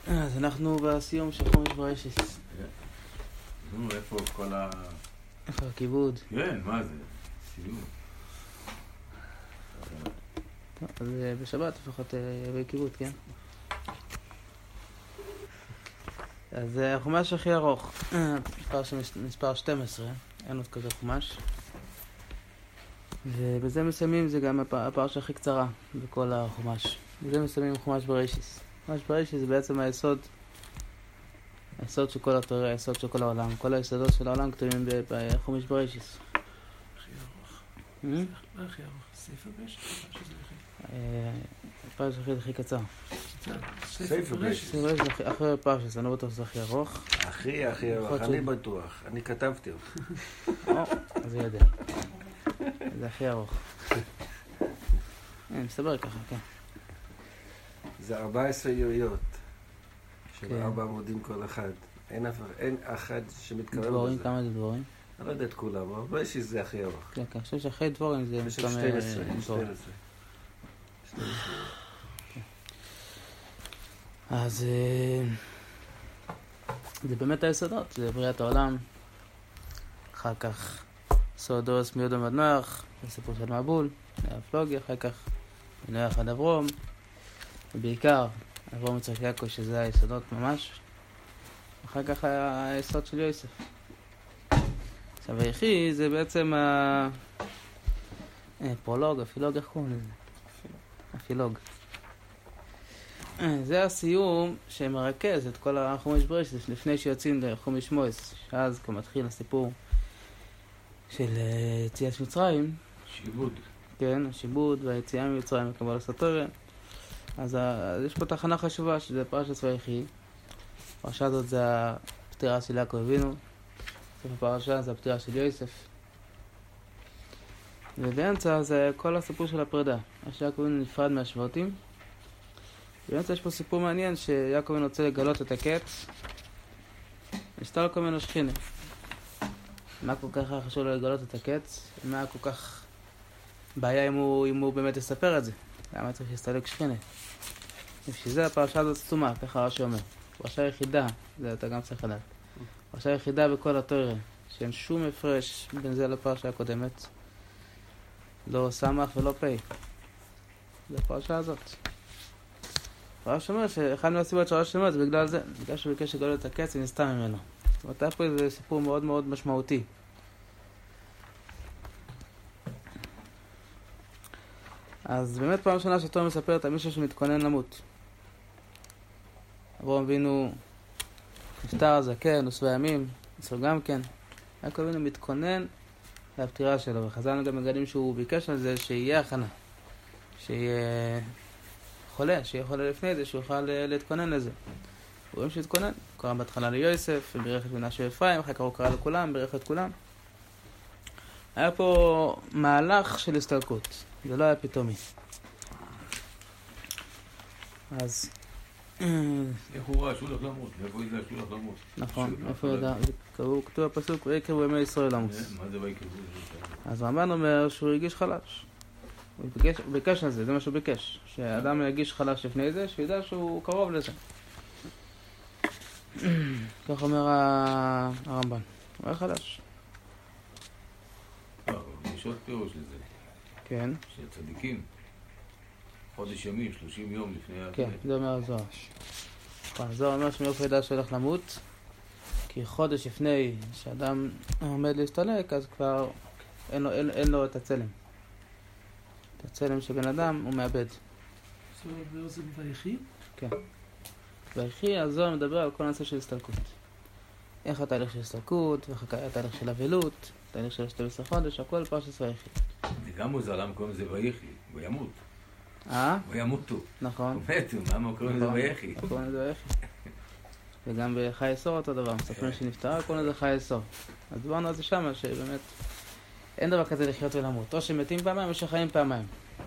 אז אנחנו בסיום של חומש בראשית. נו, איפה כל ה... איפה הכיבוד? כן, מה זה? סיום. אז בשבת לפחות יביא כיבוד, כן? אז החומש הכי ארוך, מספר 12, אין עוד כזה חומש. ובזה מסיימים, זה גם הפרשה הכי קצרה בכל החומש. בזה מסיימים חומש בראשית. חומש בראשית זה בעצם היסוד של כל התורה, היסוד של כל העולם. כל היסודות של העולם כתובים בחומש בראשית. הכי ארוך. מה הכי ארוך? ספר בראשית? הפרשה הכי קצר. ספר בראשית. אחרי הפרשה, אני לא בטוח שזה הכי ארוך. הכי ארוך, אני בטוח. אני כתבתי אותו. אז זה יודע. זה הכי ארוך. מסתבר ככה, כן. זה 14 יריות. של 4 עמודים כל אחד. אין אחד שמתקרב לזה. דבורים, כמה זה דבורים? אני לא יודע את כולם, אבל בראשית זה הכי ארוך. כן, אני חושב שאחרי דבורים זה... בשביל 12. אז זה באמת היסודות, זה בריאת העולם. אחר כך סודוס מיודו עד נוח, זה סיפור של מבול, הפלוגי, אחר כך מנוח עד אברום, ובעיקר אברום יצחק יעקב שזה היסודות ממש, אחר כך היסוד של יוסף. עכשיו היחי זה בעצם פרולוג, אפילוג, איך קוראים לזה? אפילוג. זה הסיום שמרכז את כל החומש בראשית לפני שיוצאים לחומש מויס, שאז כבר מתחיל הסיפור של יציאת מצרים. שיבוד. כן, השיבוד והיציאה ממצרים וקבלת התורה. אז יש פה תחנה חשובה שזה פרשת ויחי. הפרשה הזאת זה הפטירה של יעקב אבינו. סוף הפרשה זה הפטירה של יוסף. ובאמצע זה כל הסיפור של הפרידה. שיעקב אבינו נפרד מהשבטים. ובאמצע יש פה סיפור מעניין שיעקב אבינו רוצה לגלות את הקץ. הסתלקו ממנו שכינה. מה כל כך חשוב לו לגלות את הקץ? מה כל כך בעיה אם הוא באמת יספר את זה? למה צריך להסתלק שכינה? בשביל זה הפרשה הזאת סתומה, ככה רש"י אומר. פרשה יחידה, זה אתה גם צריך לדעת. פרשה יחידה בכל התורה, שאין שום הפרש בין זה לפרשה הקודמת. לא סמך ולא פי. זה הפרשה הזאת. רש"י אומר שאחד מהסיבות של רש"י אומר זה בגלל זה, בגלל שהוא ביקש לגלות את הקץ ונסתם ממנו. זאת אומרת, היה פה איזה סיפור מאוד מאוד משמעותי. אז באמת פעם ראשונה שתורה מספרת על מישהו שמתכונן למות. אברהם אבינו נפטר הזקן, הוא שבע ימים, אצלו גם כן. יעקב אבינו מתכונן לפטירה שלו, וחז"ל גם מגלים שהוא ביקש על זה שיהיה הכנה. שיהיה חולה לפני זה, שהוא יוכל להתכונן לזה. רואים שהתכונן, הוא קרא בהתחלה ליוסף, ובירך את מנשה ואפרים, אחר כך הוא קרא לכולם, בירך את כולם. היה פה מהלך של הסתלקות, זה לא היה פתאומי. אז... איך הוא ראה שהוא הולך למות? איפה ידע שהוא הולך למות? נכון, איפה ידע? כתוב הפסוק, ויקרבו ימי ישראל למות. מה זה ויקרבו? אז רמב"ן אומר שהוא הרגיש חלש. הוא ביקש על זה, זה מה שהוא ביקש. שהאדם ירגיש חלש לפני זה, שידע שהוא קרוב לזה. כך אומר הרמב"ן. הוא היה חלש. יש עוד פירוש לזה. כן. שצדיקים. חודש ימים, 30 יום לפני... כן, זה אומר הזוהר. הזוהר אומר שמאיפה ידע שהולך למות, כי חודש לפני שאדם עומד להסתלק, אז כבר אין לו את הצלם. את הצלם של בן אדם הוא מאבד. זה ויחי? כן. ויחי, הזוהר מדבר על כל הנושא של הסתלקות. איך התהליך של הסתלקות, ואיך התהליך של אבלות, התהליך של 12 חודש, הכל פרשת ויחי. זה גם מוזר, למה קוראים לזה ויחי? הוא ימות. וימותו. נכון. הוא מתו, למה קוראים לזה ויחי? קוראים לזה ויחי. וגם בחי אסור אותו דבר, מספרים שנפטרה, קוראים לזה חי אסור. אז דברנו על זה שמה, שבאמת אין דבר כזה לחיות ולמות. או שמתים פעמיים או שחיים פעמיים.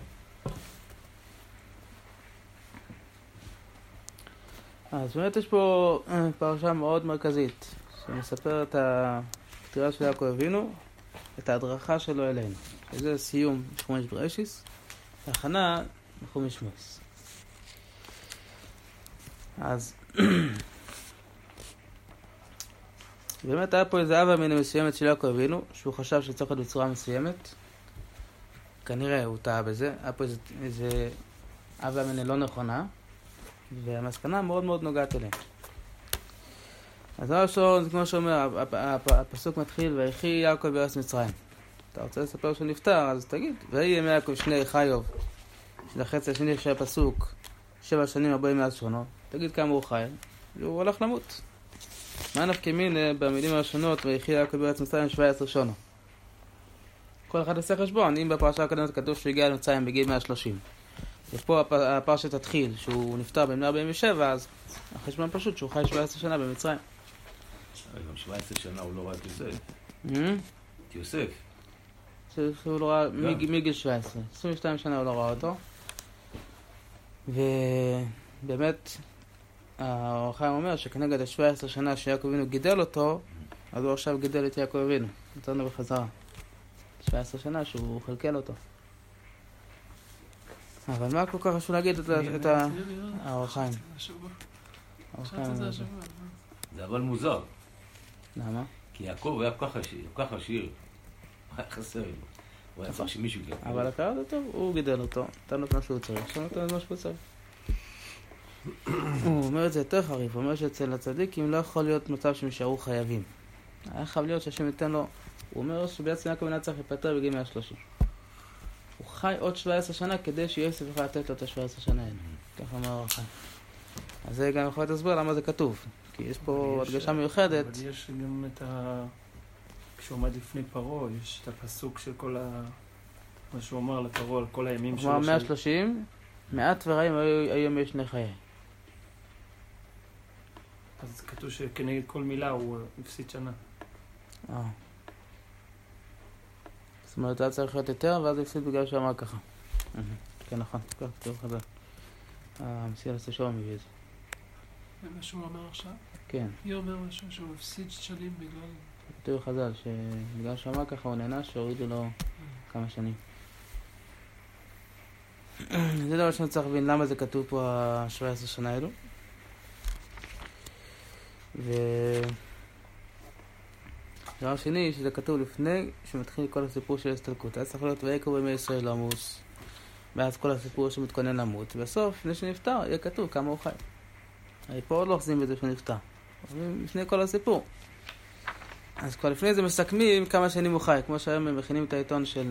אז באמת יש פה פרשה מאוד מרכזית, שמספר את הפטירה של יעקב אבינו, את ההדרכה שלו אלינו. שזה סיום חומש בראשית, הכנה לחומש מויס. אז באמת היה פה איזה אבא מיני מסוימת של יעקב אבינו, שהוא חשב שצריך להיות בצורה מסוימת. כנראה הוא טעה בזה. היה פה איזה אבא מיני לא נכונה, והמסקנה מאוד מאוד נוגעת אליהם. אז דבר ראשון, כמו שאומר, הפסוק מתחיל, ויחי יעקב בארץ מצרים. אתה רוצה לספר שהוא נפטר, אז תגיד. ויהי ימי יעקב שני חיוב, של החצי השני של הפסוק, 7 שנים 40 מאז שונו. תגיד כמה הוא חי, והוא הולך למות. מה נפקא מינה במילים הראשונות, ויחי יעקב בארץ מצרים 17 שונו. כל אחד עושה חשבון, אם בפרשה הקודמת כתוב שהוא הגיע למצרים בגיל 130. ופה הפרשה תתחיל, שהוא נפטר ב-147, אז החשבון פשוט שהוא חי 17 שנה במצרים. גם 17 שנה הוא לא ראה את יוסף. את יוסף. שהוא לא ראה מגיל 17. 22 שנה הוא לא ראה אותו. ובאמת, האור החיים אומר שכנגד ה-17 שנה שיעקב אבינו גידל אותו, אז הוא עכשיו גידל את יעקב אבינו. נתנו בחזרה. 17 שנה שהוא חלקל אותו. אבל מה כל כך חשוב להגיד את האור החיים? זה אבל מוזר. למה? כי יעקב היה כל כך עשיר. היה חסר לו. הוא היה צריך שמישהו גידל. אבל הכרה זה טוב, הוא גידל אותו. נתן לו את מה שהוא צריך. עכשיו נתן לו את מה שהוא צריך. הוא אומר את זה יותר חריף. הוא אומר שאצל הצדיקים לא יכול להיות מצב שהם יישארו חייבים. היה חייב להיות שהשם ייתן לו. הוא אומר שבעצם יעקב אבינו צריך להיפטר בגיל 130. הוא חי עוד 17 שנה כדי שיוסף יכול לתת לו את ה-17 שנה האלה. ככה אומר האור החיים. אז זה גם יכול להסביר למה זה כתוב. כי יש פה הדגשה מיוחדת. אבל יש גם את כשהוא עומד לפני פרעה, יש את הפסוק של כל מה שהוא אמר לפרעה על כל הימים שלו. הוא אמר 130, מעט ורעים היום יש שני חיי. אז כתוב שכנגד כל מילה הוא הפסיד שנה. זאת אומרת, היה צריך להיות יותר, ואז הפסיד בגלל שהוא אמר ככה. כן, נכון. כך כתוב חז"ל. המסילת ישוע מביא את זה. זה מה שהוא אמר עכשיו? כן. היא אומר משהו שהוא הפסיד שנים בגלל... כתוב חז"ל, שבגלל שהוא אמר ככה הוא נענש, שהורידו לו כמה שנים. זה דבר שאני צריך להבין למה זה כתוב פה ה-17 שנה האלו. דבר שני, שזה כתוב לפני שמתחיל כל הסיפור של הסתלקות. אז צריך להיות ויקראו ימי ישראל לעמוס, ואז כל הסיפור שמתכונן למות, ובסוף, לפני שנפטר, יהיה כתוב כמה הוא חי. פה עוד לא אוחזים בזה שהוא נפטר. לפני כל הסיפור. אז כבר לפני זה מסכמים כמה שנים הוא חי, כמו שהיום הם מכינים את העיתון של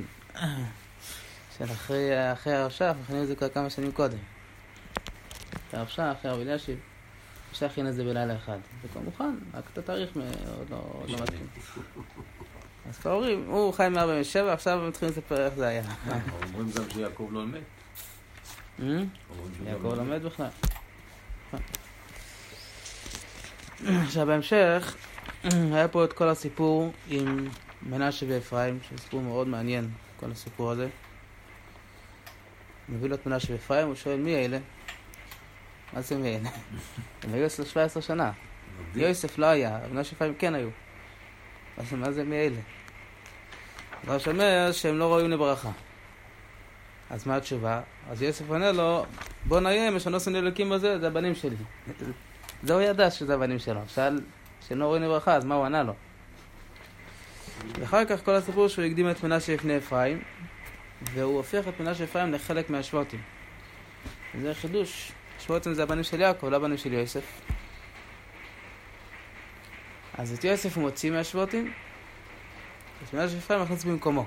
אחרי הרש"ף, מכינים את זה כבר כמה שנים קודם. הרש"ף, אחרי הרב אלישיב, שהכין את זה בלילה אחד. זה כבר מוכן, רק את התאריך עוד לא מתאים. אז כבר אומרים, הוא חי 147, עכשיו הם מתחילים לספר איך זה היה. אומרים גם שיעקב לא לומד. יעקב לומד בכלל. עכשיו בהמשך, היה פה את כל הסיפור עם מנשה ואפרים, שזה סיפור מאוד מעניין, כל הסיפור הזה. מביא לו את מנשה ואפרים, הוא שואל מי אלה? מה זה מי אלה? הם היו 17 שנה. יוסף לא היה, מנשה ואפרים כן היו. אז מה זה מי אלה? דבר שאומר שהם לא ראויים לברכה. אז מה התשובה? אז יוסף עונה לו, בוא נאיים, יש הנוסן אלוקים בזה, זה הבנים שלי. זה הוא ידע שזה הבנים שלו. שאל שהם לא ראויים לברכה, אז מה הוא ענה לו? ואחר כך כל הסיפור שהוא הקדים את מנשה לפני אפרים, והוא הופך את מנשה ואפרים לחלק מהשבטים. וזה חידוש. השבטים זה הבנים של יעקב, לא הבנים של יוסף. אז את יוסף הוא מוציא מהשבטים, את מנשה ואפרים מכניס במקומו.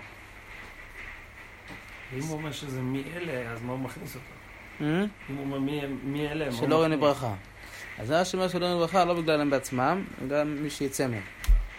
ואם הוא אומר שזה מי אלה, אז מה הוא מכניס אותו? אם הוא אומר מי אלה, שלא ראויים לברכה. אז זה השמר שלא ראויים לברכה, לא בגלל הם בעצמם, גם מי שיצא מהם.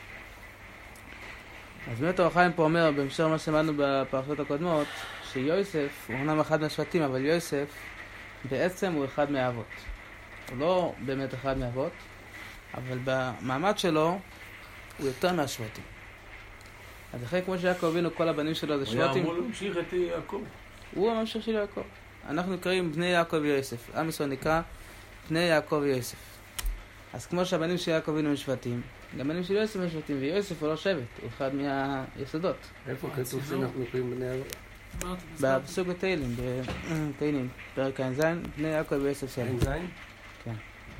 אז באמת האור החיים פה אומר, בהמשך מה שמענו בפרשות הקודמות, שיוסף הוא אומנם אחד מהשבטים, אבל יוסף בעצם הוא אחד מהאבות. הוא לא באמת אחד מהאבות, אבל במעמד שלו הוא יותר מהשבטים. אז אחרי כמו שיעקב אבינו, כל הבנים שלו זה שבטים. הוא היה אמור להמשיך את יעקב. הוא הממשיך של יעקב. אנחנו נקראים בני יעקב ויוסף. עם ישראל נקרא בני יעקב ויוסף. אז כמו שהבנים של יעקב אבינו הם שבטים, גם בנים של יוסף הם שבטים, ויוסף הוא לא שבט, הוא אחד מהיסודות. איפה כתוב שאנחנו נקראים בני יעקב? בפסוק בתהילים, פרק ע"ז, בני יעקב ויוסף שלם. ע"ז? כן.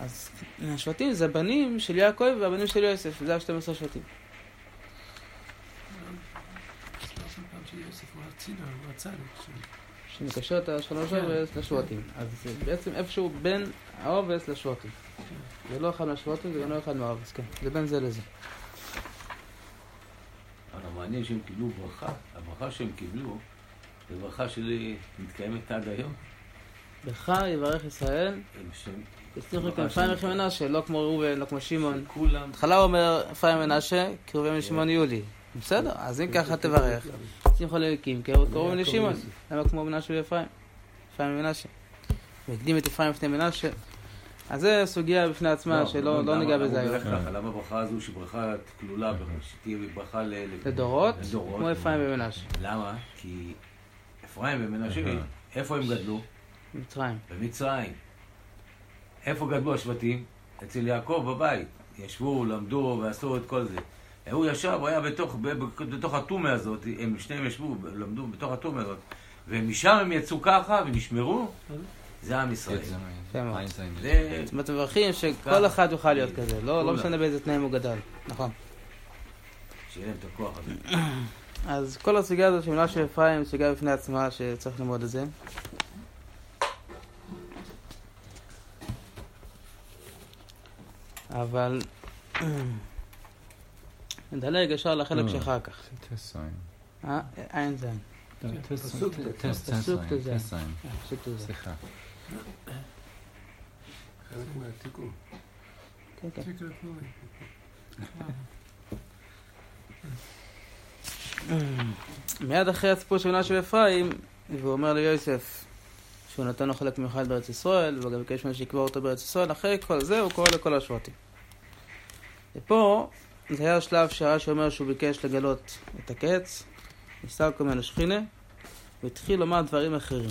אז השבטים זה הבנים של יעקב והבנים של יוסף, זה 12 שבטים. שיוסף הוא הצידה, הוא הצדיק. שמקשר את השלוש עובס לשבטים. אז זה בעצם איפשהו בין העובס לשבטים. זה לא אחד מהשבטים, זה גם לא אחד מהעובס, כן. זה בין זה לזה. אבל המעניין שהם קיבלו ברכה, הברכה שהם קיבלו, זה ברכה שלי מתקיימת עד היום. בך יברך ישראל, יצליחו כנפיים לכם מנשה, לא כמו ראובן, לא כמו שמעון. כולם... התחלה הוא אומר אפרים מנשה, כי ראובן לשמעון יולי. בסדר, אז אם ככה תברך. יצליחו לאליקים, כי ראובן לשמעון. למה כמו מנשה ואפרים? אפרים מנשה. והקדים את אפרים לפני מנשה. אז זו סוגיה בפני עצמה שלא ניגע בזה היום. למה הברכה הזו שברכה כלולה, שתהיה ברכה לדורות, כמו אפרים ומנשה. למה? כי אפרים ומנשה, איפה הם גדלו? במצרים. במצרים. איפה גדלו השבטים? אצל יעקב בבית. ישבו, למדו ועשו את כל זה. הוא ישב, הוא היה בתוך התומה הזאת, הם שניהם ישבו, למדו בתוך התומה הזאת, ומשם הם יצאו ככה ונשמרו, זה עם ישראל. זאת אומרת, מברכים שכל אחד יוכל להיות כזה, לא משנה באיזה תנאים הוא גדל, נכון. שיהיה להם את הכוח הזה. אז כל הסוגיה הזאת של מנשה ואפרים, סוגיה בפני עצמה שצריך ללמוד את זה. אבל נדלג ישר לחלק שאחר כך. אין זין. פסוק תזין. סליחה. חלק מהתיקון. כן, כן. מיד אחרי הסיפור של מנשה ואפרים, והוא אומר ליוסף שהוא נתן לו חלק מיוחד בארץ ישראל, וגם ביקש ממנו שיקבור אותו בארץ ישראל, אחרי כל זה הוא קורא לכל השבטים. ופה זה היה השלב שהרש"י אומר שהוא ביקש לגלות את הקץ, נסתלקו ממנו שכינה, והתחיל לומר דברים אחרים.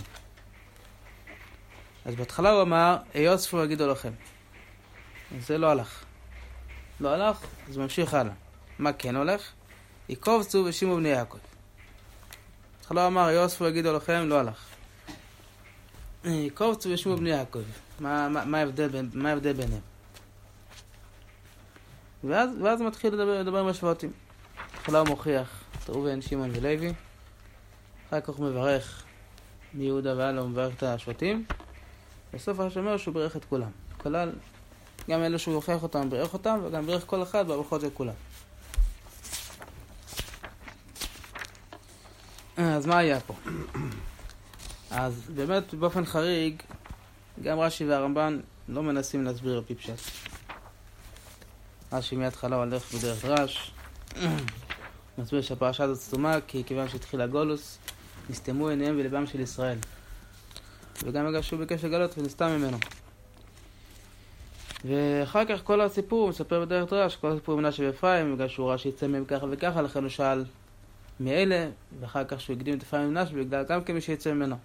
אז בהתחלה הוא אמר, יוספו יגידו לכם. זה לא הלך. לא הלך, אז ממשיך הלאה. מה כן הולך? יקובצו ושימו בני יעקב. בהתחלה הוא אמר, יוספו יגידו לכם, לא הלך. יקובצו ושימו בני יעקב. מה ההבדל ביניהם? ואז הוא מתחיל לדבר עם השבטים. בהתחלה הוא מוכיח את ראובן, שמעון ולוי. אחר כך הוא מברך מיהודה והלאה, הוא מברך את השבטים. בסוף השומר שהוא ברך את כולם. כלל, גם אלו שהוא הוכיח אותם, ברך אותם, וגם ברך כל אחד בברכות של כולם. אז מה היה פה? אז באמת באופן חריג, גם רש"י והרמב"ן לא מנסים להסביר על פי פשט. רש"י מההתחלה הולך בדרך דרש. מסביר שהפרשה הזאת סתומה, כי כיוון שהתחיל הגולוס, נסתמו עיניהם ולבם של ישראל. וגם בגלל שהוא ביקש לגלות ונסתם ממנו. ואחר כך כל הסיפור הוא מספר בדרך דרש, כל הסיפור מנשה ואפרים, בגלל שהוא ראה שיצא מהם ככה וככה, לכן הוא שאל מאלה, ואחר כך שהוא הקדים את אפרים ומנשה, בגלל גם כמי שיצא ממנו.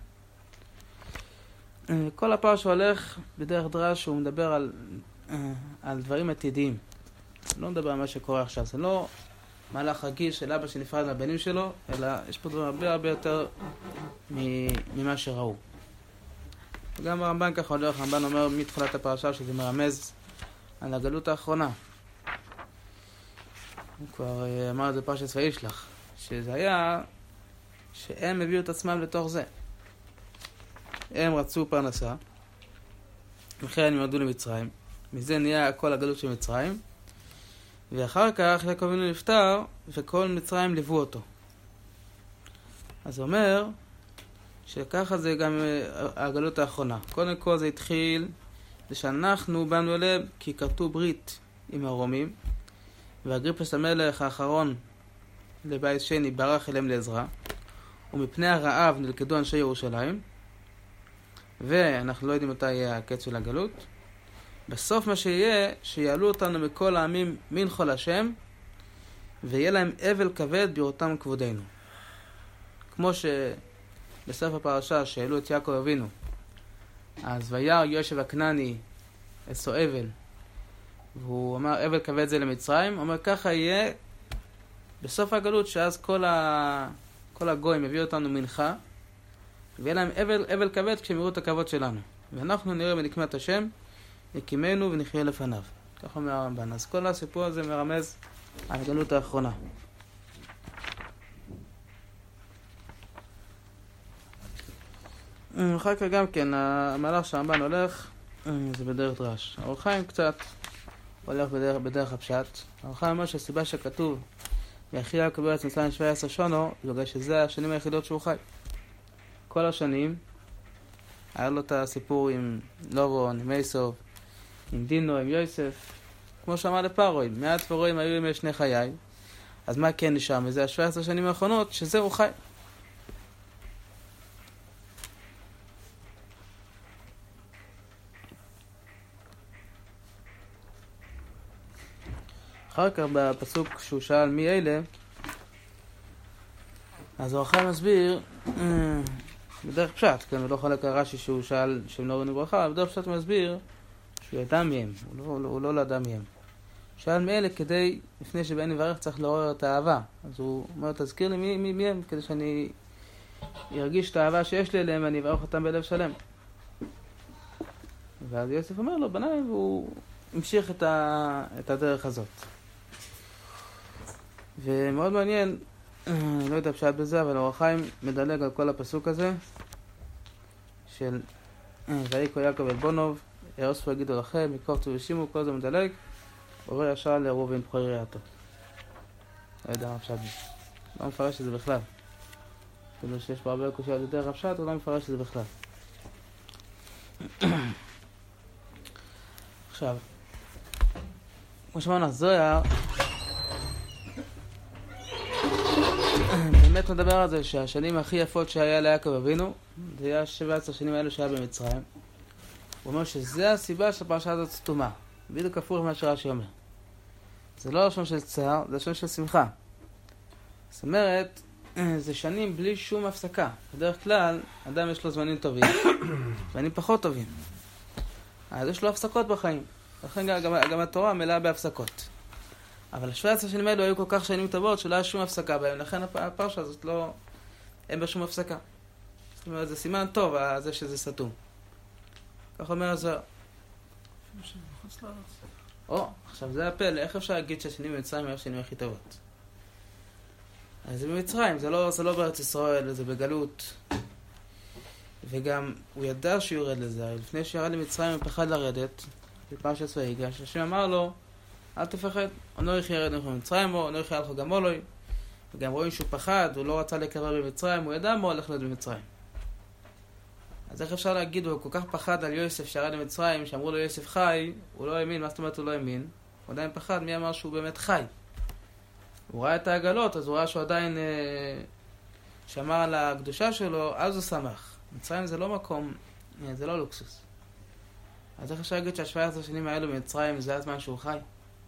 כל הפרשה הולך בדרך דרש, הוא מדבר על דברים עתידיים. לא מדבר על מה שקורה עכשיו, זה לא מהלך רגיל של אבא שנפרד מהבנים שלו, אלא יש פה דברים הרבה יותר ממה שראו. וגם הרמב"ן ככה הולך, הרמב"ן אומר מתחילת הפרשה שזה מרמז על הגלות האחרונה. הוא כבר אמר את זה פרשת וישלח, שזה היה שהם הביאו את עצמם לתוך זה. הם רצו פרנסה, וכן הם ירדו למצרים, מזה נהיה כל הגלות של מצרים, ואחר כך יעקב אבינו נפטר, וכל מצרים ליוו אותו. אז הוא אומר שככה זה גם הגלות האחרונה. קודם כל זה התחיל, זה שאנחנו באנו אליהם כי כרתו ברית עם הרומים, ואגריפס המלך האחרון לבית שני ברח אליהם לעזרה, ומפני הרעב נלכדו אנשי ירושלים, ואנחנו לא יודעים מתי יהיה הקץ של הגלות. בסוף מה שיהיה, שיעלו אותנו מכל העמים מן חול השם, ויהיה להם אבל כבד בראותם כבודנו. כמו שבסוף הפרשה שהעלו את יעקב אבינו, אז וירא יושב הכנעני עשו אבל, והוא אמר אבל כבד זה למצרים, הוא אומר ככה יהיה בסוף הגלות, שאז כל הגויים הביאו אותנו מנחה, ויהיה להם אבל כבד כשהם יראו את הכבוד שלנו. ואנחנו נראה בנקמת השם, יקימנו ונחיה לפניו. כך אומר הרמב"ן. אז כל הסיפור הזה מרמז על הגלות האחרונה. אחר כך גם כן, המהלך שהרמב"ן הולך, זה בדרך דרש. האור החיים קצת הולך בדרך הפשט. האור החיים אומר שהסיבה שכתוב ויחי יעקב בארץ מצרים 17 שונו, בגלל שזה השנים היחידות שהוא חי. כל השנים, היה לו את הסיפור עם לובון, עם עשיו, עם דינו, עם יוסף. כמו שאמר לפרעה, מעט פרעה היו עם שני חיי. אז מה כן נשאר מזה? 17 שנים האחרונות, שזה הוא חי. אחר כך בפסוק שהוא שאל מי אלה, אז האור החיים מסביר בדרך פשט, כן, הוא לא חלק הרש"י שהוא שאל שהם לא ראויים לברכה, אבל בדרך פשט הוא מסביר שהוא ידע מהם, הוא לא ידע מהם. שאל מאלה כדי, לפני שבאין לברך צריך לעורר את האהבה. אז הוא אומר, תזכיר לי מי הם, כדי שאני ארגיש את האהבה שיש לי אליהם ואני אברך אותם בלב שלם. ואז יוסף אומר לו, בניי, והוא המשיך את הדרך הזאת. ומאוד מעניין, אני לא יודע פשט בזה, אבל האור החיים מדלג על כל הפסוק הזה של ויקרא יעקב אל בונוב, יאספו יגידו לכם, יקפצו ושימו, כל זה מדלג, עובר ישר לראובן בכור ירעתו. לא יודע מה פשט בזה. לא מפרש את זה בכלל. כאילו שיש פה הרבה קושיות יותר הפשט, הוא לא מפרש את זה בכלל. עכשיו, כמו שאמרנו, הזוהר באמת מדבר על זה שהשנים הכי יפות שהיה ליעקב אבינו, זה היה 17 שנים האלו שהיה במצרים. הוא אומר שזה הסיבה שהפרשה הזאת סתומה. בדיוק הפוך מה שרש"י אומר. זה לא לשון של צער, זה לשון של שמחה. זאת אומרת, זה שנים בלי שום הפסקה. בדרך כלל, אדם יש לו זמנים טובים, זמנים פחות טובים. אז יש לו הפסקות בחיים. לכן גם התורה מלאה בהפסקות. אבל 17 שנים האלו היו כל כך שנים טובות שלא היה שום הפסקה בהם. לכן הפרשה הזאת לא... אין בה שום הפסקה. זאת אומרת, זה סימן טוב, זה שזה סתום. כך אומר הזוהר. עכשיו זה הפלא, איך אפשר להגיד שהשנים במצרים היו השנים הכי טובות? אז זה במצרים, זה לא בארץ ישראל, זה בגלות. וגם הוא ידע שהוא יורד לזה, לפני שירד למצרים הוא פחד לרדת, בפרשת ויגש, שהשם אמר לו, אל תפחד, אנוכי ירד לך במצרים, או אנוכי ירד לך גם מולוי. וגם רואים שהוא פחד, הוא לא רצה לקרב במצרים, הוא ידע מה הולך להיות במצרים. אז איך אפשר להגיד, הוא כל כך פחד על יוסף שירד למצרים, שאמרו לו יוסף חי, הוא לא האמין, מה זאת אומרת הוא לא האמין? הוא עדיין פחד, מי אמר שהוא באמת חי? הוא ראה את העגלות, אז הוא ראה שהוא עדיין שמר על הקדושה שלו, אז הוא שמח. מצרים זה לא מקום, זה לא לוקסוס. אז איך אפשר להגיד שה17 שנים האלו במצרים זה הזמן שהוא חי?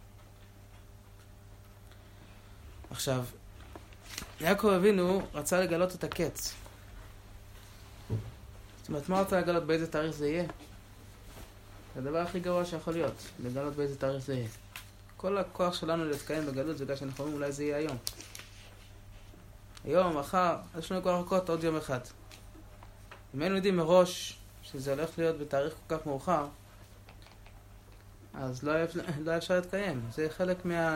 עכשיו, יעקב אבינו רצה לגלות את הקץ. זאת אומרת, מה רצה לגלות באיזה תאריך זה יהיה? זה הדבר הכי גרוע שיכול להיות, לגלות באיזה תאריך זה יהיה. כל הכוח שלנו להתקיים בגלות זה בגלל שאנחנו אומרים אולי זה יהיה היום. היום, מחר, יש לנו כל לחכות עוד יום אחד. אם היינו יודעים מראש שזה הולך להיות בתאריך כל כך מאוחר, אז לא אפשר להתקיים. זה חלק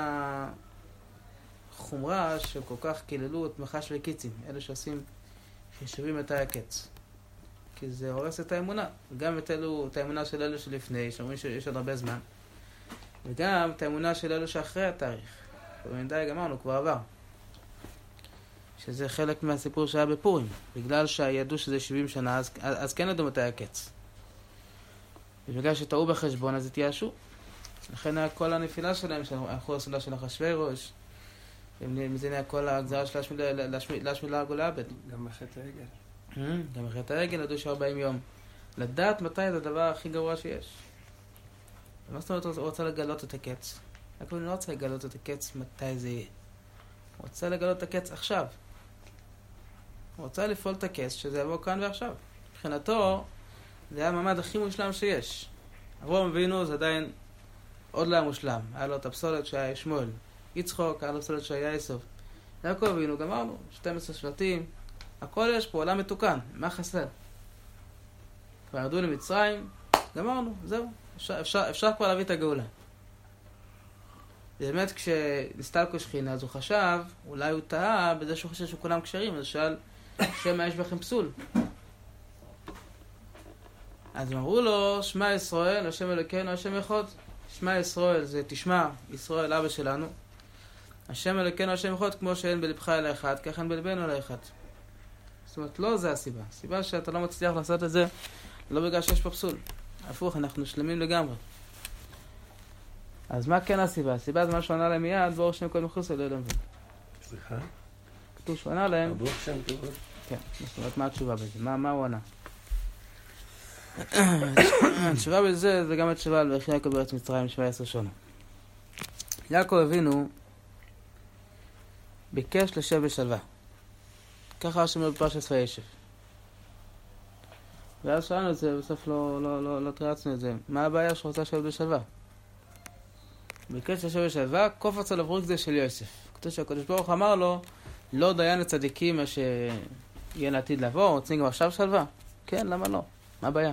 מהחומרה שכל כך קיללו את מחש וקיצים, אלה שעושים חישובים מתי הקץ. כי זה הורס את האמונה. גם את האמונה של אלו שלפני, שאומרים שיש עוד הרבה זמן. וגם את האמונה של אלו שאחרי התאריך. ובמדי גמרנו, כבר עבר. שזה חלק מהסיפור שהיה בפורים. בגלל שידעו שזה 70 שנה, אז כן ידעו מתי הקץ. ובגלל שטעו בחשבון, אז התייאשו. לכן היה כל הנפילה שלהם, שהלכו לסעודה של אחשוורוש. ומזה היה כל הגזרה של להשמיד להרוג ולאבד. גם בחטא העגל. גם בחטא העגל ידעו ש40 יום. לדעת מתי זה הדבר הכי גרוע שיש. ומה זאת אומרת הוא רוצה לגלות את הקץ? יעקב לא רוצה לגלות את הקץ מתי זה יהיה. הוא רוצה לגלות את הקץ עכשיו. הוא רוצה לפעול את הקץ שזה יבוא כאן ועכשיו. מבחינתו זה היה המעמד הכי מושלם שיש. אברהם אבינו זה עדיין עוד לא היה מושלם. היה לו את הפסולת שהיה שמואל. יצחוק, היה לו פסולת שהיה עשיו. יעקב אבינו גמרנו, 12 שבטים. הכל יש פה, עולם מתוקן. מה חסר? כבר ירדו למצרים, גמרנו, זהו. אפשר כבר להביא את הגאולה. באמת כשנסתלקו שכינה, אז הוא חשב, אולי הוא טעה בזה שהוא חושב שכולם כשרים, אז שאל, שמה יש בכם פסול? אז הם אמרו לו, שמע ישראל, השם אלוקינו, השם אחד. שמע ישראל זה תשמע, ישראל אבא שלנו. השם אלוקינו, השם אחד, כמו שאין בלבך אל האחד, ככה אין בלבנו אל האחד. זאת אומרת, לא זה הסיבה. הסיבה שאתה לא מצליח לעשות את זה, לא בגלל שיש פה פסול. הפוך, אנחנו שלמים לגמרי. אז מה כן הסיבה? הסיבה זה מה שהוא ענה להם מיד, ברוך שם כל מחוץ אל אלוהים. סליחה? כתוב שהוא ענה להם. ברוך שם טוב. כן, זאת אומרת, מה התשובה בזה? מה הוא ענה? התשובה בזה זה גם התשובה על ויחי יעקב בארץ מצרים 17 שנה. יעקב אבינו ביקש לשב בשלווה. ככה השם אומר בפרשת וישב. ואז שאלנו את זה, בסוף לא תרצנו את זה. מה הבעיה שרוצה לשבת בשלווה? ביקש לשבת בשלווה, קופץ על הברוק זה של יוסף. כתוב שהקדוש ברוך אמר לו, לא דיין לצדיקים מה שיהיה לעתיד לבוא, רוצים גם עכשיו שלווה? כן, למה לא? מה הבעיה?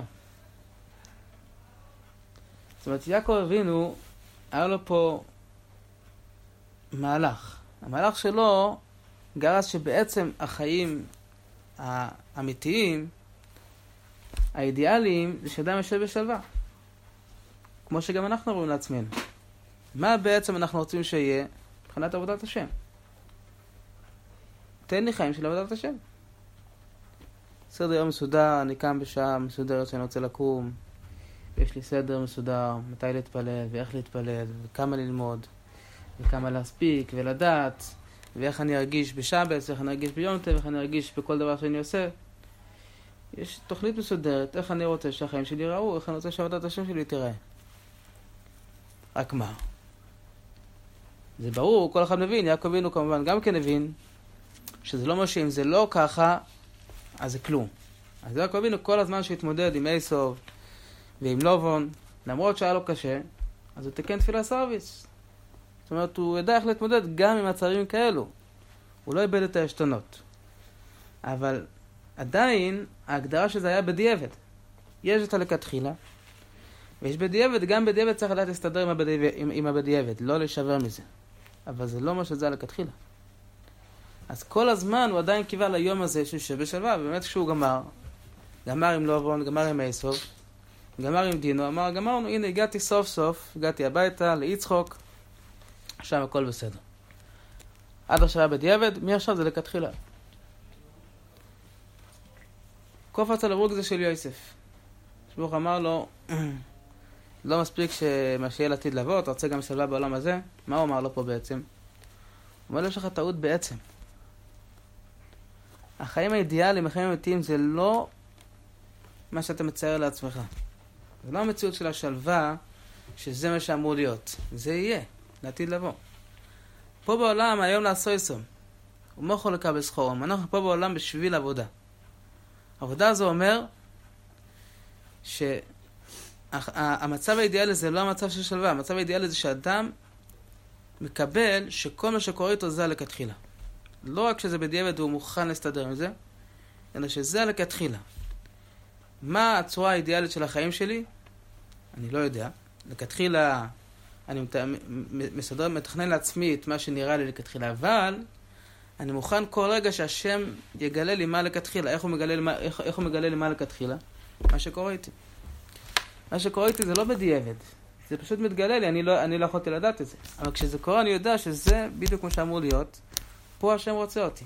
זאת אומרת, יעקב אבינו, היה לו פה מהלך. המהלך שלו גרס שבעצם החיים האמיתיים, האידיאליים, זה שאדם יושב בשלווה. כמו שגם אנחנו רואים לעצמנו. מה בעצם אנחנו רוצים שיהיה מבחינת עבודת השם? תן לי חיים של עבודת השם. סדר יום מסודר, אני קם בשעה מסודרת שאני רוצה לקום, ויש לי סדר מסודר, מתי להתפלל, ואיך להתפלל, וכמה ללמוד, וכמה להספיק, ולדעת, ואיך אני ארגיש בשבת, ואיך אני ארגיש ביום טוב, ואיך אני ארגיש בכל דבר שאני עושה. יש תוכנית מסודרת, איך אני רוצה שהחיים שלי יראו, איך אני רוצה שעבודת השם שלי תראה. רק מה? זה ברור, כל אחד מבין, יעקב אבינו כמובן גם כן הבין, שזה לא משהו, אם זה לא ככה, אז זה כלום. אז יעקב אבינו כל הזמן שהתמודד עם עשו ועם לובון, למרות שהיה לו קשה, אז הוא תקן תפילה סרוויס. זאת אומרת, הוא ידע איך להתמודד גם עם מצבים כאלו. הוא לא איבד את העשתונות. אבל עדיין, ההגדרה שזה היה בדיעבד. יש את הלכתחילה, ויש בדיעבד, גם בדיעבד צריך לדעת להסתדר עם הבדיעבד, לא לשבר מזה. אבל זה לא מה שזה הלכתחילה. אז כל הזמן הוא עדיין קיווה ליום הזה שיושב בשלווה, ובאמת כשהוא גמר עם לובון, גמר עם עשו, גמר עם דינו, גמרנו, הנה הגעתי סוף סוף, הגעתי הביתה ליצחוק, עכשיו הכל בסדר. עד עכשיו בדיעבד, מי עכשיו זה לכתחילה. קופץ על הברוק זה של יוסף. שברוך אמר לו, לא מספיק שמה שיהיה לעתיד לבוא, אתה רוצה גם שלווה בעולם הזה? מה הוא אמר לו פה בעצם? הוא אומר לו, יש לך טעות בעצם. החיים האידיאליים, החיים האמיתיים, זה לא מה שאתה מצייר לעצמך. זה לא המציאות של השלווה, שזה מה שאמור להיות. זה יהיה, לעתיד לבוא. פה בעולם, היום לעשוי סום. הוא לא יכול לקבל סחורם. אנחנו פה בעולם בשביל עבודה. העבודה הזו אומר שהמצב האידיאלי זה לא המצב של שלווה. המצב האידיאלי זה שאדם מקבל שכל מה שקורה איתו זה לכתחילה. לא רק שזה בדיעבד הוא מוכן להסתדר עם זה, אלא שזה לכתחילה. מה הצורה האידיאלית של החיים שלי? אני לא יודע. לכתחילה אני מתכנן לעצמי את מה שנראה לי לכתחילה, אבל אני מוכן כל רגע שהשם יגלה לי מה לכתחילה. איך הוא מגלה לי מה לכתחילה? מה שקורה איתי. מה שקורה איתי זה לא בדיעבד. זה פשוט מתגלה לי, אני לא יכולתי לדעת את זה. אבל כשזה קורה אני יודע שזה בדיוק כמו שאמור להיות. פה השם רוצה אותי.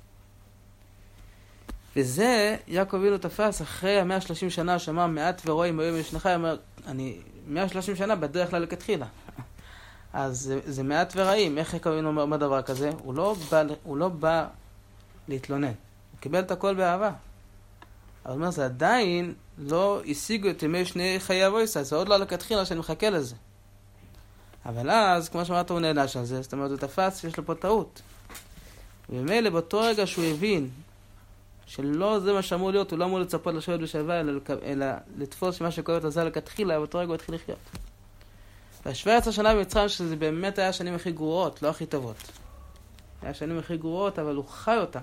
וזה יעקב אבינו תפס אחרי 130 שנה שאמר מעט ורואים היום ישנך, אומר, אני 130 שנה בדרך כלל לכתחילה. אז זה מעט ורעים. איך יעקב אבינו אומר דבר כזה? הוא לא בא להתלונן. הוא קיבל את הכל באהבה. אבל אומר, זה עדיין לא השיגו את ימי שני חיי אבויסה, זה עוד לא לכתחילה שאני מחכה לזה. אבל אז, כמו שאמרת, הוא נענש על זה, זאת אומרת, הוא תפס שיש לו פה טעות. ומילא באותו רגע שהוא הבין שלא זה מה שאמור להיות, הוא לא אמור לצפות לשבת בשלווה, אלא לתפוס שמה שקורה לזה לכתחילה, באותו רגע הוא התחיל לחיות. וה-17 שנה במצרים, שזה באמת היה השנים הכי גרועות, לא הכי טובות. היה השנים הכי גרועות, אבל הוא חי אותה.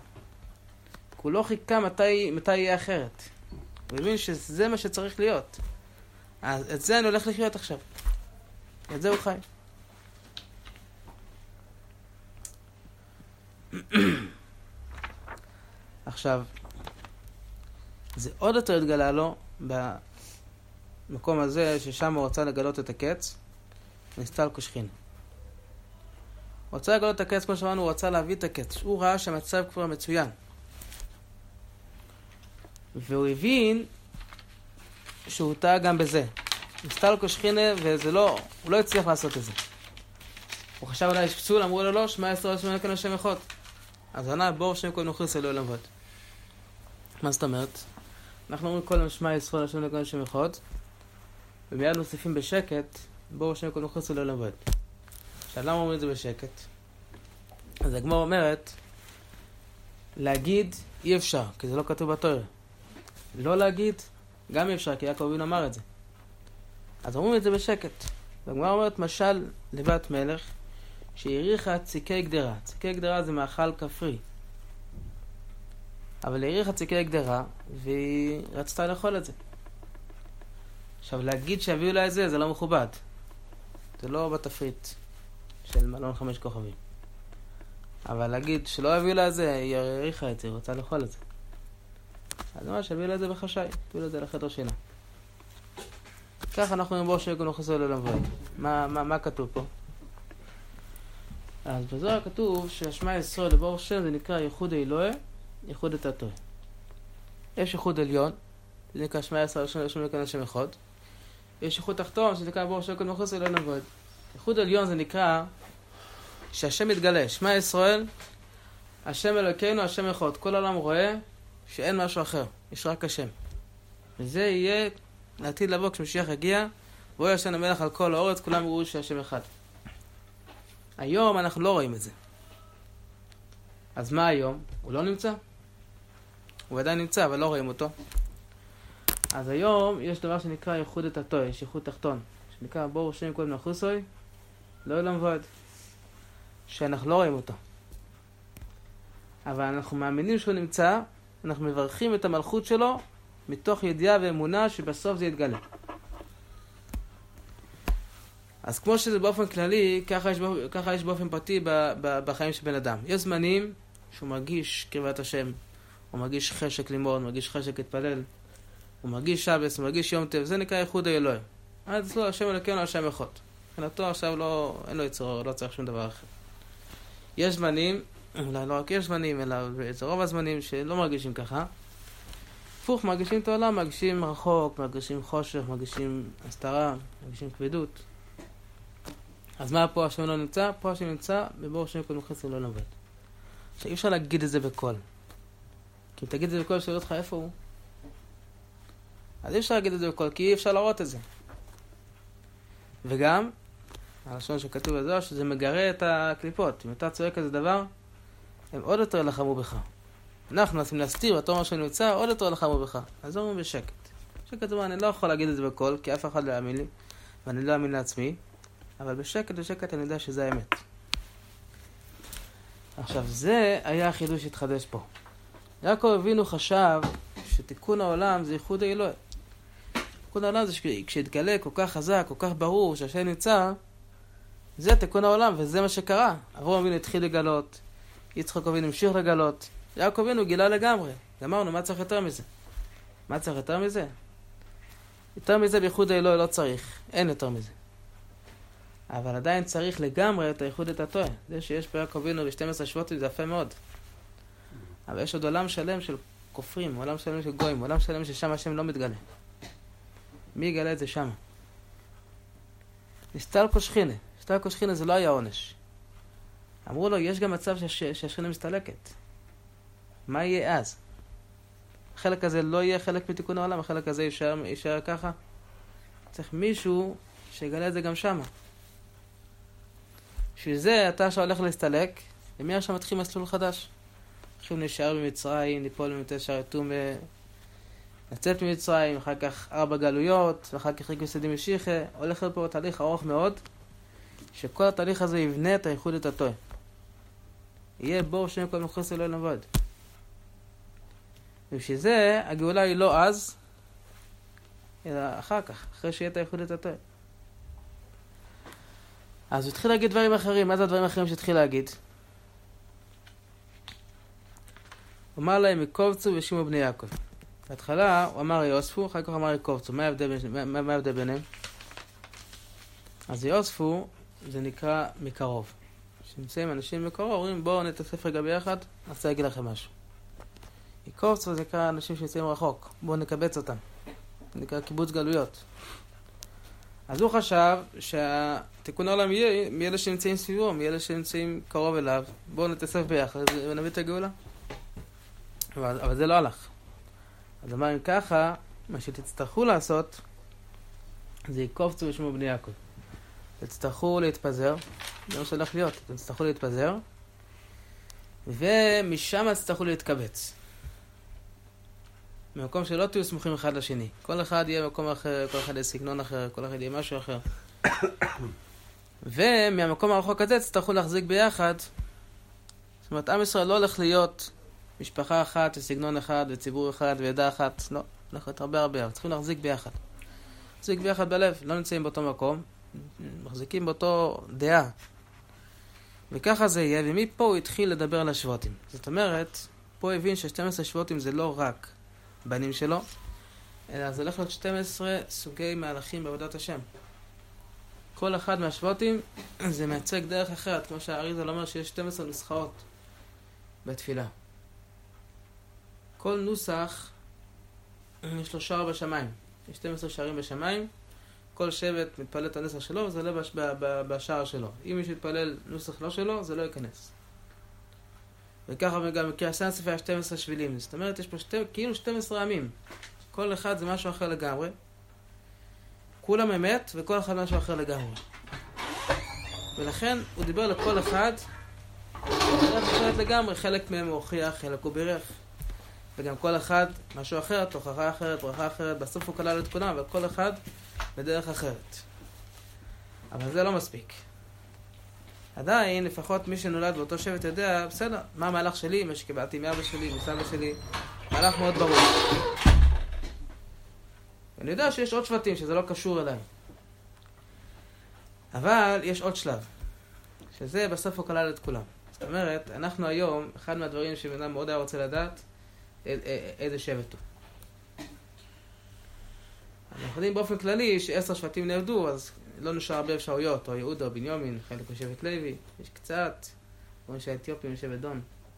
הוא לא חיכה מתי יהיה אחרת. הוא הבין שזה מה שצריך להיות. אז את זה אני הולך לחיות עכשיו. את זה הוא חי. עכשיו, זה עוד יותר התגלה לו במקום הזה ששם הוא רצה לגלות את הקץ, נסתל קושכין. הוא רצה לגלות את הקץ, כמו שאמרנו, הוא רצה להביא את הקץ. הוא ראה שהמצב כבר מצוין. והוא הבין שהוא טעה גם בזה. נסתל קושכין, וזה לא, הוא לא הצליח לעשות את זה. הוא חשב עליי יש פסול, אמרו לו לא, שמע ישראל שמונה כאן השם אחד. אז ענה, בור שם כל נוכריס אלוהי לעבוד. מה זאת אומרת? אנחנו אומרים כל שמע ישראל השם כאן השם אחד, ומיד נוסיפים בשקט, בור שם כל נוכריס אלוהי לעבוד. עכשיו, למה אומרים את זה בשקט? אז הגמרא אומרת, להגיד אי אפשר, כי זה לא כתוב בתורה. לא להגיד, גם אי אפשר, כי יעקב אבינו אמר את זה. אז אומרים את זה בשקט. והגמרא אומרת, משל לבת מלך, שהעריכה ציקי גדרה. ציקי גדרה זה מאכל כפרי. אבל העריכה ציקי גדרה, והיא רצתה לאכול את זה. עכשיו, להגיד שהביאו לה את זה, זה לא מכובד. זה לא בתפריט של מלון 5 כוכבים. אבל להגיד שלא הביאו לה את זה, היא העריכה את זה, היא רוצה לאכול את זה. אז ממש הביאו לה את זה בחשאי, הביאו לה את זה לחדר שינה. ככה אנחנו נבוא שיקון וחסר ללמוד. מה כתוב פה? אז בזוהר כתוב שהשמע ישראל לבור שם זה נקרא ייחוד אלוהי, ייחוד את התורה. יש ייחוד עליון, זה נקרא שמע ישראל לשם לכאן השם אחד. יש ייחוד תחתון, שזה נקרא בור שיקון וחסר ללמוד. ייחוד עליון זה נקרא שהשם מתגלה, שמע ישראל, השם אלוקינו, השם אחד. כל העולם רואה שאין משהו אחר, יש רק השם. וזה יהיה לעתיד לבוא כשמשיח יגיע, והוא יהיה השם המלך על כל האורץ, כולם יראו שהשם אחד. היום אנחנו לא רואים את זה. אז מה היום? הוא לא נמצא? הוא עדיין נמצא, אבל לא רואים אותו. אז היום יש דבר שנקרא ייחוד את התורה, יש ייחוד תחתון, שנקרא בור שם כל נחוסוי, לא ילם ועד. שאנחנו לא רואים אותו. אבל אנחנו מאמינים שהוא נמצא, אנחנו מברכים את המלכות שלו, מתוך ידיעה ואמונה שבסוף זה יתגלה. אז כמו שזה באופן כללי, ככה יש באופן פרטי בחיים של בן אדם. יש זמנים שהוא מרגיש קרבת השם, הוא מרגיש חשק לימוד, הוא מרגיש חשק להתפלל, הוא מרגיש שבס, הוא מרגיש יום טוב, זה נקרא ייחוד האלוהי. אז לא, השם אלוקינו, השם אחד. מבחינתו עכשיו אין לו יצור, לא צריך שום דבר אחר. יש זמנים, אולי לא רק יש זמנים, אלא זה רוב הזמנים שלא מרגישים ככה. הפוך, מרגישים את העולם, מרגישים רחוק, מרגישים חושך, מרגישים הסתרה, מרגישים כבדות. אז מה פה השם לא נמצא? פה השם נמצא בבור שם כל מחסר לא נובד. עכשיו אי אפשר להגיד את זה בקול. כי אם תגיד את זה בקול, שאלה אותך איפה הוא. אז אי אפשר להגיד את זה בקול, כי אי אפשר להראות את זה. וגם, הלשון שכתוב בזה, שזה מגרה את הקליפות. אם אתה צועק כזה דבר, הם עוד יותר לחמו בך. אנחנו נסים להסתיר, ואתה אומר שאני נמצא, עוד יותר לחמו בך. אז אומרים בשקט. בשקט אומר, אני לא יכול להגיד את זה בקול, כי אף אחד לא יאמין לי, ואני לא אאמין לעצמי, אבל בשקט אני יודע שזה האמת. עכשיו, זה היה החידוש שהתחדש פה. יעקב אבינו חשב שתיקון העולם זה ייחוד האלוהי. תיקון העולם זה כשהתגלה כל כך חזק, כל כך ברור שהשם נמצא, זה תיקון העולם, וזה מה שקרה. אברהם אבינו התחיל לגלות, יצחק אבינו המשיך לגלות, יעקב אבינו גילה לגמרי. אמרנו, מה צריך יותר מזה? מה צריך יותר מזה? יותר מזה בייחוד האלוהי לא צריך, אין יותר מזה. אבל עדיין צריך לגמרי את הייחוד את התורה. זה שיש פה יעקב אבינו ב-12 שבועות זה יפה מאוד. אבל יש עוד עולם שלם של כופרים, עולם שלם של גויים, עולם שלם ששם השם לא מתגלה. מי יגלה את זה שם? נסתל קושכינה. נסתל קושכינה זה לא היה עונש. אמרו לו, יש גם מצב שהשכינה מסתלקת. מה יהיה אז? החלק הזה לא יהיה חלק מתיקון העולם, החלק הזה יישאר ככה. צריך מישהו שיגלה את זה גם שם. בשביל זה אתה שהולך להסתלק, ומי עכשיו מתחיל מסלול חדש? הולכים להישאר במצרים, ליפול במטה שרתום, לצאת ממצרים, אחר כך 4 גלויות, ואחר כך ריק וסדים משיחה. הולך להיות פה תהליך ארוך מאוד, שכל התהליך הזה יבנה את הייחוד את התורה. יהיה בור שם כל מחסר לא נבד. ובשביל זה הגאולה היא לא אז, אלא אחר כך, אחרי שיהיה את הייחודיות הטוב. אז הוא התחיל להגיד דברים אחרים. מה זה הדברים האחרים שהתחיל להגיד? הוא אמר להם יקובצו ושימו בני יעקב. בהתחלה הוא אמר יאספו, אחר כך הוא אמר יקובצו. מה ההבדל ביניהם? אז יאספו זה נקרא מקרוב. כשנמצאים אנשים מקרוב, אומרים בואו נתאסף רגע ביחד, אני רוצה להגיד לכם משהו. יקובצו זה נקרא אנשים שנמצאים רחוק, בואו נקבץ אותם. זה נקרא קיבוץ גלויות. אז הוא חשב שהתיקון העולם יהיה מאלה שנמצאים סביבו, מאלה שנמצאים קרוב אליו. בואו נתאסף ביחד ונביא את הגאולה. אבל זה לא הלך. אז אמר אם ככה, מה שתצטרכו לעשות, זה יקובצו ושמו בני יעקב. תצטרכו להתפזר, זה מה שהולך להיות, תצטרכו להתפזר, ומשם תצטרכו להתקבץ. במקום שלא תהיו סמוכים אחד לשני. כל אחד יהיה במקום אחר, כל אחד יהיה סגנון אחר, כל אחד יהיה משהו אחר. ומהמקום הרחוק הזה תצטרכו להחזיק ביחד. זאת אומרת, עם ישראל לא הולך להיות משפחה אחת וסגנון אחד וציבור אחד ועדה אחת. לא, הולך להיות הרבה. צריכים להחזיק ביחד. להחזיק ביחד בלב, לא נמצאים באותו מקום. מחזיקים באותו דעה. וככה זה יהיה, ומפה הוא התחיל לדבר על השבטים. זאת אומרת, פה הוא הבין ש12 שבטים זה לא רק בנים שלו, אלא זה הולך להיות 12 סוגי מהלכים בעבודת השם. כל אחד מהשבטים זה מייצג דרך אחרת, כמו שהאריזל אומר שיש 12 נוסחאות בתפילה. כל נוסח יש לו שער בשמיים. יש 12 שערים בשמיים, כל שבט מתפלל את הנוסח שלו וזה עולה בשער שלו. אם מישהו יתפלל נוסח לא שלו, זה לא ייכנס. וככה גם בקריאת ספר יש 12 שבילים. זאת אומרת, יש פה כאילו 12 עמים. כל אחד זה משהו אחר לגמרי. כולם אמת וכל אחד משהו אחר לגמרי. ולכן הוא דיבר לכל אחד דרך אחרת לגמרי. חלק מהם הוא הוכיח, חלק הוא בירך. וגם כל אחד משהו אחר, תוכחה אחרת, ברכה אחרת. בסוף הוא כלל את כולם, אבל כל אחד בדרך אחרת. אבל זה לא מספיק. עדיין, לפחות מי שנולד באותו שבט יודע, בסדר, מה המהלך שלי, מה שקיבלתי מאבא שלי, מסבא שלי, מהלך מאוד ברור. ואני יודע שיש עוד שבטים שזה לא קשור אליי. אבל יש עוד שלב, שזה בסוף הוא כלל את כולם. זאת אומרת, אנחנו היום, אחד מהדברים שבן אדם מאוד היה רוצה לדעת, איזה שבט הוא. אנחנו יודעים באופן כללי ש10 שבטים נעבדו, אז לא נשאר הרבה אפשרויות, או יהודה או בנימין, חלק משבט לוי, יש קצת, כמו שהאתיופים משבט דון.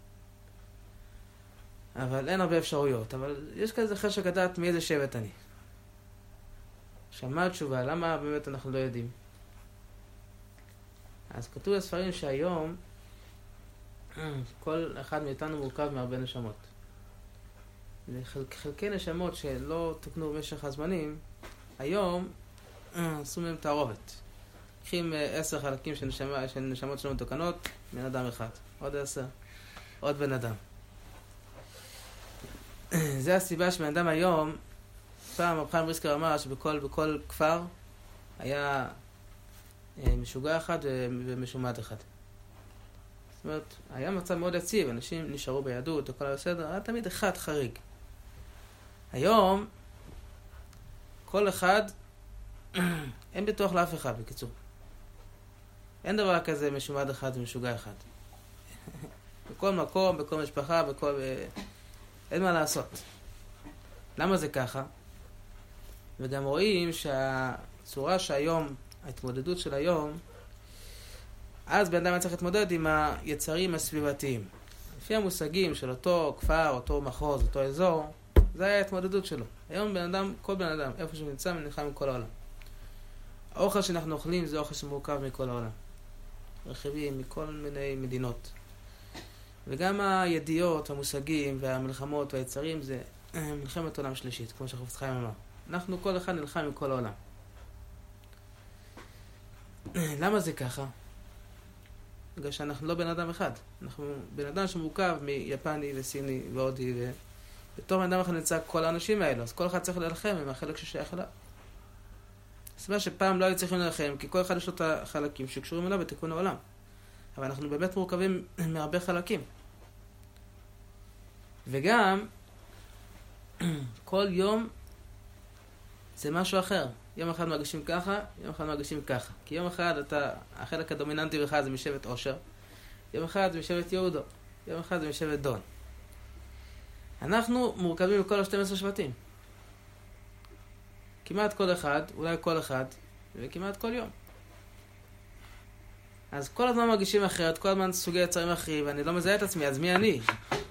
אבל אין הרבה אפשרויות, אבל יש כזה חשק לדעת מאיזה שבט אני. עכשיו, מה התשובה? למה באמת אנחנו לא יודעים? אז כתוב בספרים שהיום כל אחד מאיתנו מורכב מהרבה נשמות. חלקי נשמות שלא תוקנו במשך הזמנים, היום עשו מהם תערובת. לוקחים 10 חלקים של נשמות שלא מתוקנות, בן אדם אחד. עוד 10, עוד בן אדם. זה הסיבה שבן אדם היום, פעם רב חיים בריסקר אמר שבכל כפר היה משוגע אחד ומשומד אחד. זאת אומרת, היה מצב מאוד יציב, אנשים נשארו ביהדות, הכל היה בסדר, היה תמיד אחד חריג. היום, כל אחד, אין ביטוח לאף אחד, בקיצור. אין דבר כזה משומד אחד ומשוגע אחד. בכל מקום, בכל משפחה, אין מה לעשות. למה זה ככה? וגם רואים שהצורה שהיום, ההתמודדות של היום, אז בן אדם צריך להתמודד עם היצרים הסביבתיים. לפי המושגים של אותו כפר, אותו מחוז, אותו אזור, זה היה ההתמודדות שלו. היום כל בן אדם, איפה שהוא נמצא, נלחם עם כל העולם. האוכל שאנחנו אוכלים זה אוכל שמורכב מכל העולם. רכיבים מכל מיני מדינות. וגם הידיעות, המושגים והמלחמות והיצרים זה מלחמת עולם שלישית, כמו שחפץ חיים אמר. אנחנו כל אחד נלחם עם כל העולם. למה זה ככה? בגלל שאנחנו לא בן אדם אחד. אנחנו בן אדם שמורכב מיפני וסיני והודי ובתור בן אדם אחד נמצא כל האנשים האלה, אז כל אחד צריך להילחם עם החלק ששייך אליו. הסיבה שפעם לא היו צריכים להילחם, כי כל אחד יש לו את החלקים שקשורים אליו בתיקון העולם. אבל אנחנו באמת מורכבים מהרבה חלקים. וגם כל יום זה משהו אחר. יום אחד מרגישים ככה, יום אחד מרגישים ככה. כי יום אחד החלק הדומיננטי בך זה משבט עושר, יום אחד זה משבט יהודו, יום אחד זה משבט דון. אנחנו מורכבים מכל ה-12 שבטים. כמעט כל אחד, אולי כל אחד, וכמעט כל יום. אז כל הזמן מרגישים אחרת, כל הזמן סוגי יצרים אחרים, ואני לא מזהה את עצמי, אז מי אני?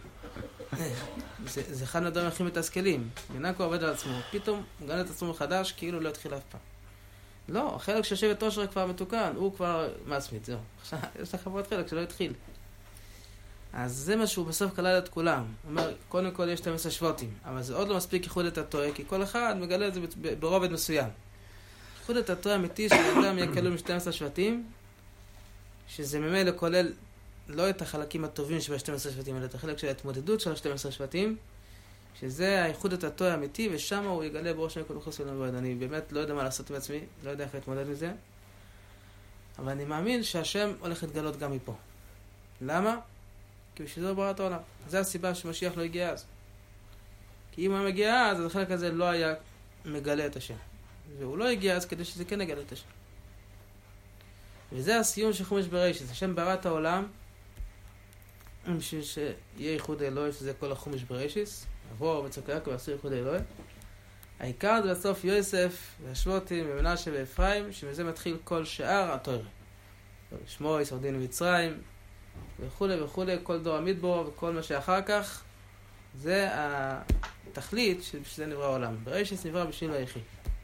זה אחד מהדברים הכי מתסכלים. ינקו עובד על עצמו, פתאום הוא גן את עצמו מחדש, כאילו לא התחיל אף פעם. לא, החלק של שבט עושר כבר מתוקן, הוא כבר מעצמית, זהו. עכשיו, יש לך עוד חלק שלא התחיל. אז זה מה שהוא בסוף כלל את כולם. הוא אומר, קודם כל יש 12 שבטים, אבל זה עוד לא מספיק ייחוד את התורה, כי כל אחד מגלה את זה ברובד מסוים. ייחוד את התורה האמיתי שאדם יהיה כלול מ-12 שבטים, שזה ממילא כולל לא את החלקים הטובים שב-12 שבטים, אלא את החלק של ההתמודדות של ה-12 שבטים, שזה הייחוד את התורה האמיתי, ושם הוא יגלה בראש כל חוץ ולמבוד. אני באמת לא יודע מה לעשות עם עצמי, לא יודע איך להתמודד עם זה, אבל אני מאמין שהשם הולך להתגלות גם מפה. למה? כי בשביל זה ברא את העולם. זו הסיבה שמשיח לא הגיע אז. כי אם הוא מגיע אז החלק הזה לא היה מגלה את השם. והוא לא הגיע אז כדי שזה כן יגלה את השם. וזה הסיום של חומש בראשית. השם ברא את העולם בשביל שיהיה ייחוד אלוהי, שזה כל החומש בראשית. עבור וצוק יעקב ועשו ייחוד אלוהי. העיקר זה בסוף יוסף והשבטים ומנשה ואפרים, שמזה מתחיל כל שאר התורה. שמוע, שורדין ומצרים וכו' וכו', כל דור המדבור וכל מה שאחר כך, זה התכלית שבשביל זה נברא העולם. בראשית נברא בשביל היחיד.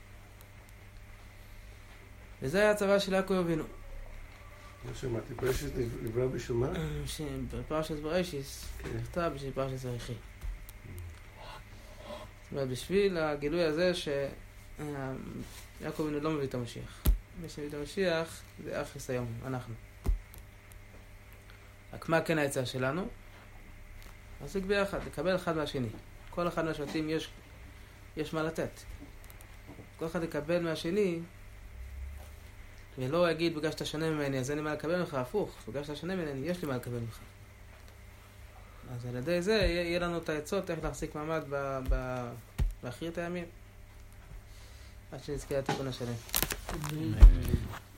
וזה היה הצבא של יעקב אבינו. לא שמעתי, בראשית נברא בשביל מה? בפרשת בראשית נכתב בשביל פרשת היחיד. זאת אומרת, בשביל הגילוי הזה שיעקב אבינו לא מביא את המשיח. מי שמביא את המשיח זה אחריס היום, אנחנו. רק מה כן העצה שלנו? להשיג ביחד, לקבל אחד מהשני. כל אחד מהשבטים יש מה לתת. כל אחד יקבל מהשני, ולא יגיד בגלל שאתה שונה ממני, אז אין לי מה לקבל ממך, הפוך. בגלל שאתה שונה ממני, יש לי מה לקבל ממך. אז על ידי זה יהיה לנו את העצות איך להחזיק מעמד באחרית הימים. עד שנזכה לתיקון השלם.